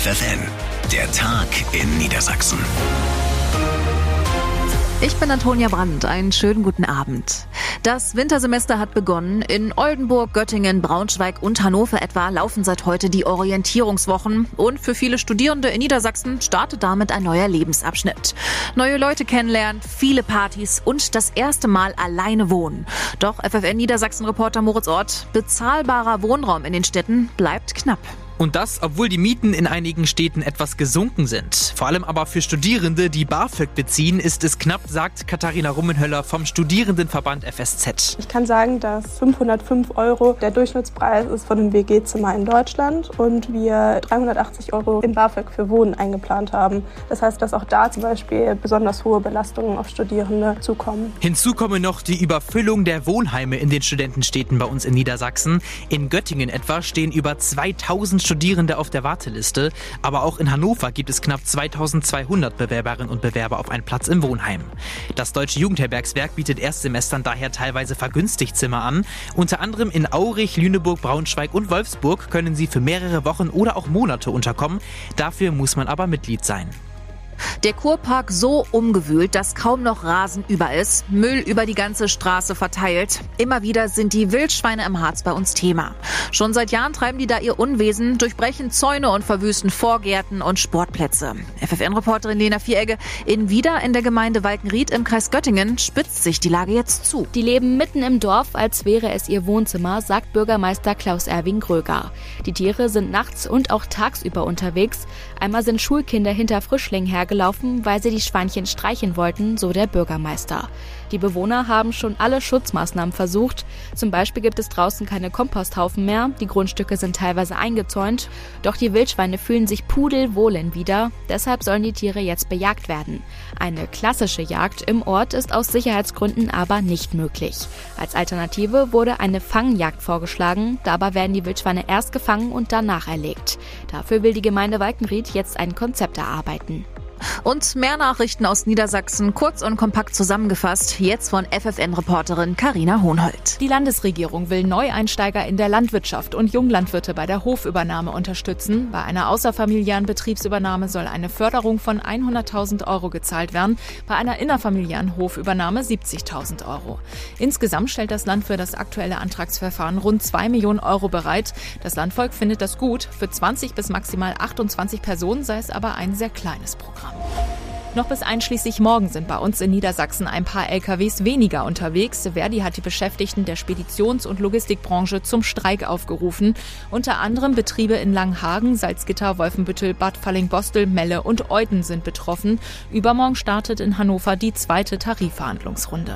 FFN, der Tag in Niedersachsen. Ich bin Antonia Brandt. Einen schönen guten Abend. Das Wintersemester hat begonnen. In Oldenburg, Göttingen, Braunschweig und Hannover etwa laufen seit heute die Orientierungswochen. Und für viele Studierende in Niedersachsen startet damit ein neuer Lebensabschnitt. Neue Leute kennenlernen, viele Partys und das erste Mal alleine wohnen. Doch FFN Niedersachsen-Reporter Moritz Ort: bezahlbarer Wohnraum in den Städten bleibt knapp. Und das, obwohl die Mieten in einigen Städten etwas gesunken sind. Vor allem aber für Studierende, die BAföG beziehen, ist es knapp, sagt Katharina Rummenhöller vom Studierendenverband FSZ. Ich kann sagen, dass 505 € der Durchschnittspreis ist von einem WG-Zimmer in Deutschland und wir 380 € in BAföG für Wohnen eingeplant haben. Das heißt, dass auch da zum Beispiel besonders hohe Belastungen auf Studierende zukommen. Hinzu komme noch die Überfüllung der Wohnheime in den Studentenstädten bei uns in Niedersachsen. In Göttingen etwa stehen über 2000 Studierende auf der Warteliste, aber auch in Hannover gibt es knapp 2200 Bewerberinnen und Bewerber auf einen Platz im Wohnheim. Das Deutsche Jugendherbergswerk bietet Erstsemestern daher teilweise vergünstigt Zimmer an. Unter anderem in Aurich, Lüneburg, Braunschweig und Wolfsburg können sie für mehrere Wochen oder auch Monate unterkommen. Dafür muss man aber Mitglied sein. Der Kurpark so umgewühlt, dass kaum noch Rasen über ist, Müll über die ganze Straße verteilt. Immer wieder sind die Wildschweine im Harz bei uns Thema. Schon seit Jahren treiben die da ihr Unwesen, durchbrechen Zäune und verwüsten Vorgärten und Sportplätze. FFN-Reporterin Lena Vieregge: in Wieder in der Gemeinde Walkenried im Kreis Göttingen spitzt sich die Lage jetzt zu. Die leben mitten im Dorf, als wäre es ihr Wohnzimmer, sagt Bürgermeister Klaus-Erwin Gröger. Die Tiere sind nachts und auch tagsüber unterwegs. Einmal sind Schulkinder hinter Frischlingen hergelaufen, weil sie die Schweinchen streichen wollten, so der Bürgermeister. Die Bewohner haben schon alle Schutzmaßnahmen versucht. Zum Beispiel gibt es draußen keine Komposthaufen mehr, die Grundstücke sind teilweise eingezäunt. Doch die Wildschweine fühlen sich pudelwohl in Wieder, deshalb sollen die Tiere jetzt bejagt werden. Eine klassische Jagd im Ort ist aus Sicherheitsgründen aber nicht möglich. Als Alternative wurde eine Fangjagd vorgeschlagen, dabei werden die Wildschweine erst gefangen und danach erlegt. Dafür will die Gemeinde Walkenried jetzt ein Konzept erarbeiten. Und mehr Nachrichten aus Niedersachsen, kurz und kompakt zusammengefasst, jetzt von FFN-Reporterin Carina Hohnhold. Die Landesregierung will Neueinsteiger in der Landwirtschaft und Junglandwirte bei der Hofübernahme unterstützen. Bei einer außerfamiliären Betriebsübernahme soll eine Förderung von 100.000 € gezahlt werden, bei einer innerfamiliären Hofübernahme 70.000 €. Insgesamt stellt das Land für das aktuelle Antragsverfahren rund 2 Millionen € bereit. Das Landvolk findet das gut. Für 20 bis maximal 28 Personen sei es aber ein sehr kleines Programm. Noch bis einschließlich morgen sind bei uns in Niedersachsen ein paar LKWs weniger unterwegs. Verdi hat die Beschäftigten der Speditions- und Logistikbranche zum Streik aufgerufen. Unter anderem Betriebe in Langhagen, Salzgitter, Wolfenbüttel, Bad Fallingbostel, Melle und Euden sind betroffen. Übermorgen startet in Hannover die zweite Tarifverhandlungsrunde.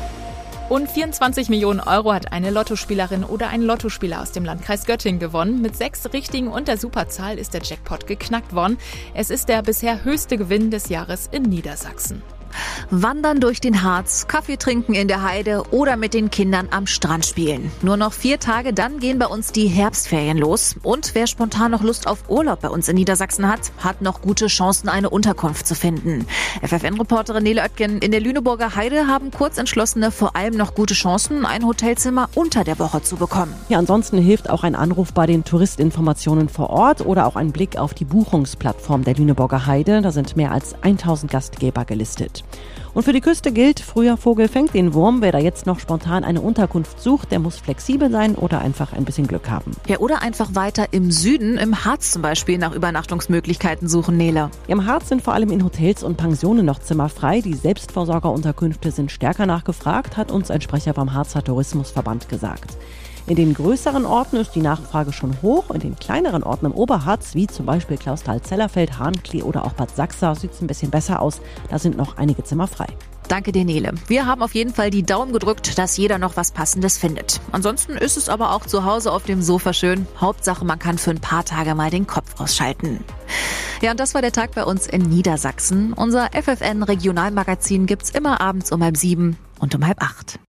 Und 24 Millionen € hat eine Lottospielerin oder ein Lottospieler aus dem Landkreis Göttingen gewonnen. Mit 6 Richtigen und der Superzahl ist der Jackpot geknackt worden. Es ist der bisher höchste Gewinn des Jahres in Niedersachsen. Wandern durch den Harz, Kaffee trinken in der Heide oder mit den Kindern am Strand spielen. Nur noch 4 Tage, dann gehen bei uns die Herbstferien los. Und wer spontan noch Lust auf Urlaub bei uns in Niedersachsen hat noch gute Chancen, eine Unterkunft zu finden. FFN-Reporterin Nele Oetken: in der Lüneburger Heide haben Kurzentschlossene vor allem noch gute Chancen, ein Hotelzimmer unter der Woche zu bekommen. Ja, ansonsten hilft auch ein Anruf bei den Touristinformationen vor Ort oder auch ein Blick auf die Buchungsplattform der Lüneburger Heide. Da sind mehr als 1000 Gastgeber gelistet. Und für die Küste gilt: früher Vogel fängt den Wurm. Wer da jetzt noch spontan eine Unterkunft sucht, der muss flexibel sein oder einfach ein bisschen Glück haben. Ja, oder einfach weiter im Süden, im Harz zum Beispiel, nach Übernachtungsmöglichkeiten suchen, Nele. Im Harz sind vor allem in Hotels und Pensionen noch Zimmer frei. Die Selbstversorgerunterkünfte sind stärker nachgefragt, hat uns ein Sprecher beim Harzer Tourismusverband gesagt. In den größeren Orten ist die Nachfrage schon hoch. In den kleineren Orten im Oberharz, wie zum Beispiel Clausthal-Zellerfeld, Hahnklee oder auch Bad Sachsa, sieht es ein bisschen besser aus. Da sind noch einige Zimmer frei. Danke dir, Nele. Wir haben auf jeden Fall die Daumen gedrückt, dass jeder noch was Passendes findet. Ansonsten ist es aber auch zu Hause auf dem Sofa schön. Hauptsache, man kann für ein paar Tage mal den Kopf ausschalten. Ja, und das war der Tag bei uns in Niedersachsen. Unser FFN-Regionalmagazin gibt's immer abends um 6:30 und um 7:30.